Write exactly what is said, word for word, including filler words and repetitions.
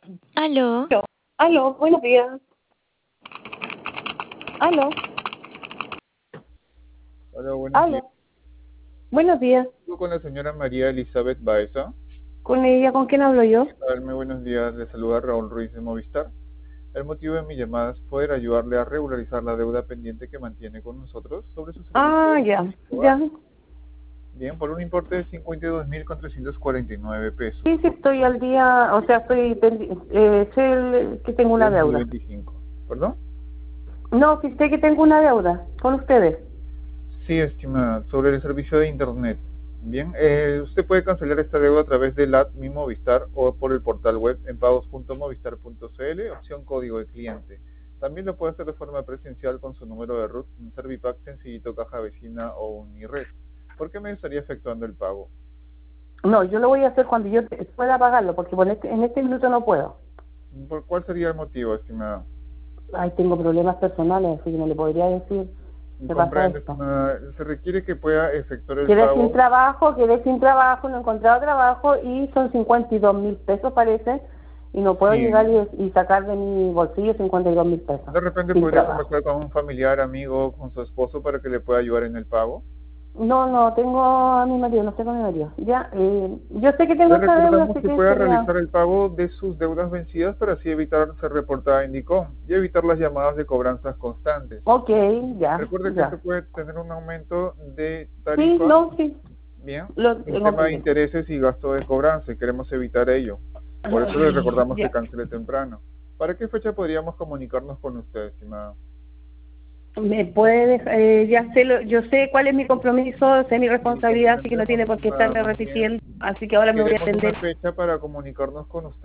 Aló. Aló, aló, buenos días. Aló, Hola, buenos días. aló, buenos días. Hablo con la señora María Elizabeth Baeza. ¿Con ella con quién hablo yo? Darme buenos días. Le saluda Raúl Ruiz de Movistar. El motivo de mi llamada es poder ayudarle a regularizar la deuda pendiente que mantiene con nosotros sobre su servicio Ah, de ya, hogar. ya. Bien, por un importe de cincuenta y dos mil trescientos cuarenta y nueve pesos. Sí, sí, estoy al día, o sea, estoy, pendi- eh, sé el- que tengo una Del deuda. dos mil veinticinco. ¿Perdón? No, sí sé que tengo una deuda con ustedes. Sí, estimada. Sobre el servicio de Internet. Bien, eh, usted puede cancelar esta deuda a través del app Mi Movistar o por el portal web en pagos punto movistar punto cl, opción código de cliente. También lo puede hacer de forma presencial con su número de RUT, un Servipack sencillito, caja vecina o un iRed. ¿Por qué me estaría efectuando el pago? No, yo lo voy a hacer cuando yo te- pueda pagarlo, porque por este- en este minuto no puedo. ¿Por cuál sería el motivo, estimada? Ay, tengo problemas personales, así que no le podría decir qué pasa Comprende, esto. estimada. Se requiere que pueda efectuar el Quedé sin pago. trabajo, quedé sin trabajo, no he encontrado trabajo y son cincuenta y dos mil pesos parece y no puedo llegar Bien. y, y sacar de mi bolsillo cincuenta y dos mil pesos De repente sin podría trabajo. conversar con un familiar, amigo, con su esposo para que le pueda ayudar en el pago. No, no, tengo a mi marido, no sé con mi marido. Ya, eh, yo sé que tengo Le esta deuda, recordamos así que que pueda sería... realizar el pago de sus deudas vencidas para así evitar ser reportada en DICOM y evitar las llamadas de cobranzas constantes. Ok, ya, Recuerde que esto ya. puede tener un aumento de Sí, tarifa, no, sí, bien, lo en tengo tema de entendido. intereses y gasto de cobranza y queremos evitar ello. Por eso le recordamos que Ya. cancele temprano. ¿Para qué fecha podríamos comunicarnos con usted, estimada? Me puede dejar, eh, ya sé, lo, yo sé cuál es mi compromiso, sé mi Sí, responsabilidad, así que no comprendemos, tiene por qué estimada, estarme más bien repitiendo, así que ahora me voy a queremos una atender. fecha para comunicarnos con usted.